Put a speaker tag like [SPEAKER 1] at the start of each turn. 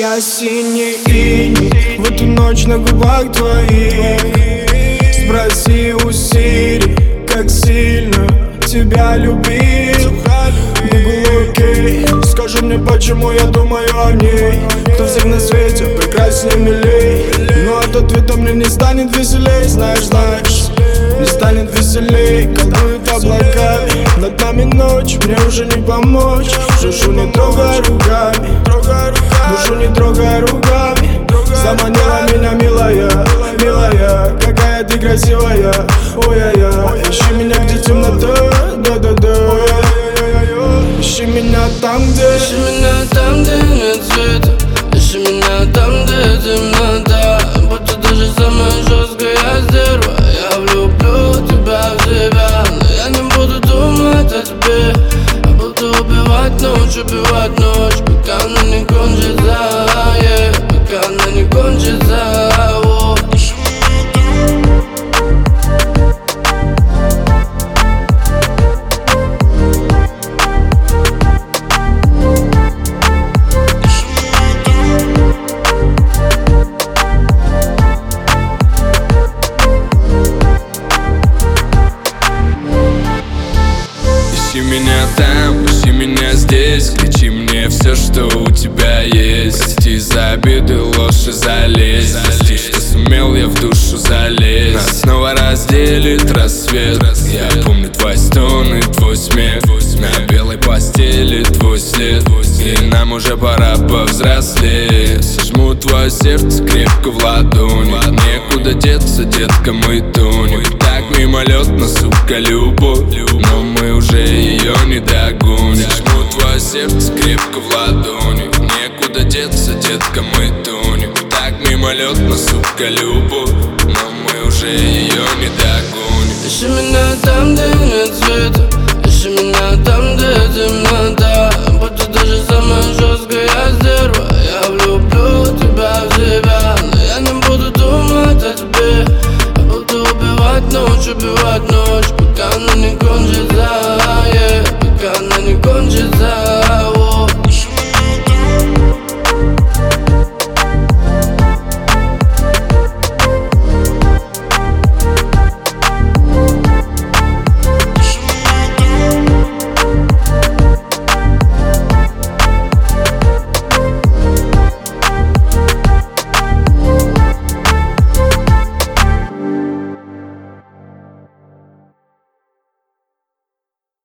[SPEAKER 1] Я синий иней в эту ночь на губах твоих. Спроси у Сири, как сильно тебя любил. Google, окей, скажи мне, почему я думаю о ней. Кто всех на свете прекраснее, милей. Но от ответа мне не станет веселей. Знаешь, не станет веселей. Колдуют облака над нами ночь, мне уже не помочь. Душу не трогай руками, душу не трогай руками. Заманила меня, милая, милая, какая ты красивая. Ой-ой-ой, ищи меня, где темнота, да-да-да. Ищи меня там, где
[SPEAKER 2] нет света. Ищи меня там, где темнота. Будто даже самая жесткая стерва. Я влюблю тебя в себя, но я не буду думать о тебе. Я буду убивать ночь, пока она не кончится, пока она не кончится.
[SPEAKER 3] Ищи меня там, ищи меня здесь. Кричи мне все, что у тебя есть. Прости за обиды, ложь и за лесть. Прости, что сумел я в душу залезть. Нас снова разделит рассвет. Я помню твой стон и твой смех. На белой постели твой след. И нам уже пора повзрослеть. Сожму твое сердце крепко в ладони. Некуда деться, детка, мы тонем. Так мимолетно, сука, любовь, но мы уже ее не догоним. Жму твое сердце крепко в ладони. Некуда деться, детка, мы тонем. Так мимолетно, сука, любовь, но мы уже ее не догоним.
[SPEAKER 2] Ищи меня там, где нет света.